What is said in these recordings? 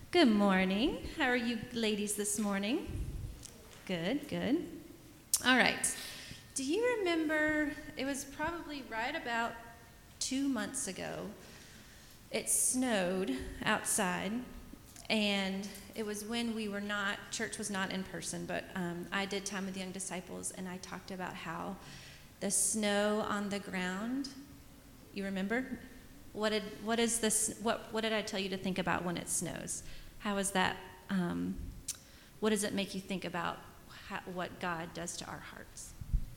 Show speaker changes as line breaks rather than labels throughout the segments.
Good morning. How are you ladies this morning? Good, good. All right. Do you remember, it was probably right about 2 months ago, it snowed outside, and it was when church was not in person, but I did Time with Young Disciples, and I talked about how the snow on the ground, you remember? What did I tell you to think about when it snows? How is that, what does it make you think about what God does to our hearts?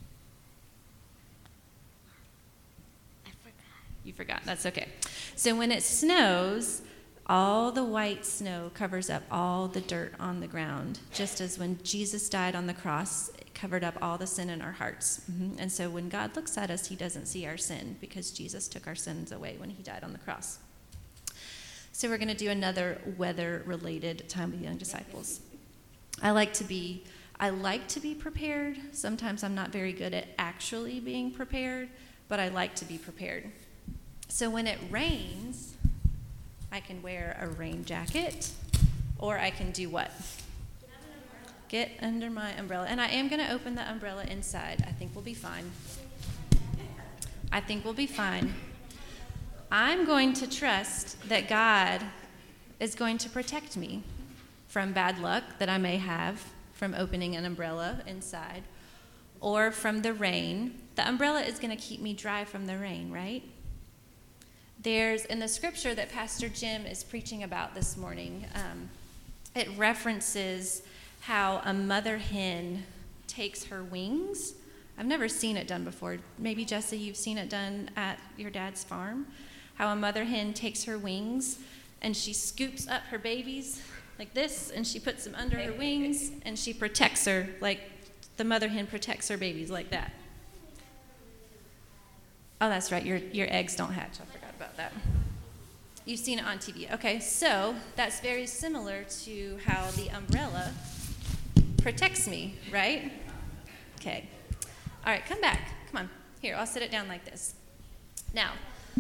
I forgot.
You forgot, that's okay. So when it snows, all the white snow covers up all the dirt on the ground, just as when Jesus died on the cross, it covered up all the sin in our hearts. And so when God looks at us, he doesn't see our sin because Jesus took our sins away when he died on the cross. So we're going to do another weather-related Time with Young Disciples. I like to be prepared. Sometimes I'm not very good at actually being prepared, but I like to be prepared. So when it rains, I can wear a rain jacket, or I can do what? Get under my umbrella. And I am going to open the umbrella inside. I think we'll be fine. I'm going to trust that God is going to protect me from bad luck that I may have from opening an umbrella inside, or from the rain. The umbrella is going to keep me dry from the rain, right? There's, in the scripture that Pastor Jim is preaching about this morning, it references how a mother hen takes her wings. I've never seen it done before. Maybe, Jesse, you've seen it done at your dad's farm. How a mother hen takes her wings and she scoops up her babies like this, and she puts them under her wings, and she protects her, like the mother hen protects her babies like that. Oh, that's right. Your eggs don't hatch. I forgot about that. You've seen it on TV. Okay, so that's very similar to how the umbrella protects me, right? Okay. All right, come back. Come on. Here, I'll sit it down like this. Now,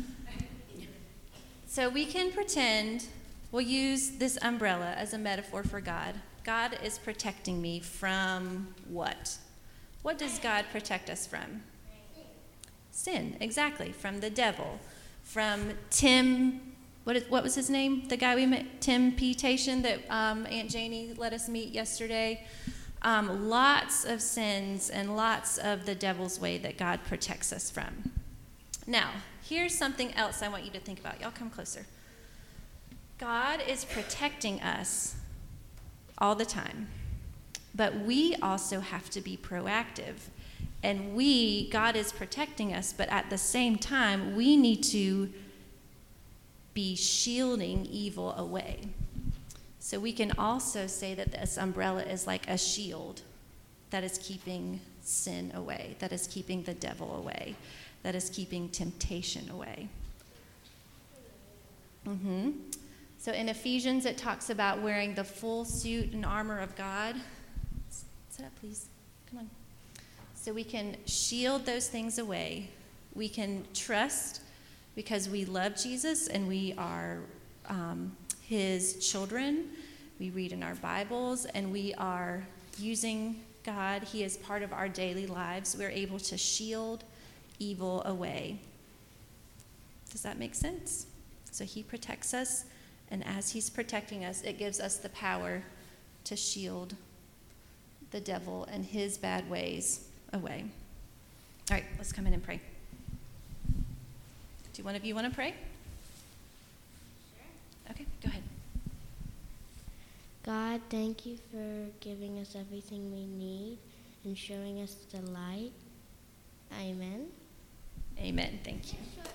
so we can pretend, we'll use this umbrella as a metaphor for God. God is protecting me from what? What does God protect us from? Sin, exactly. From the devil. From Tim, what was his name? The guy we met, Tim Temptation, that Aunt Janie let us meet yesterday. Lots of sins and lots of the devil's way that God protects us from. Now, here's something else I want you to think about. Y'all come closer. God is protecting us all the time, but we also have to be proactive. And God is protecting us, but at the same time, we need to be shielding evil away. So we can also say that this umbrella is like a shield that is keeping sin away, that is keeping the devil away, that is keeping temptation away. So in Ephesians, it talks about wearing the full suit and armor of God. Sit up, please. Come on. So we can shield those things away. We can trust because we love Jesus and we are his children. We read in our Bibles and we are using God. He is part of our daily lives. We're able to shield evil away. Does that make sense? So he protects us, and as he's protecting us, it gives us the power to shield the devil and his bad ways away. All right, let's come in and pray. Do one of you want to pray?
Sure.
Okay, go ahead.
God, thank you for giving us everything we need and showing us the light. Amen.
Amen. Thank you.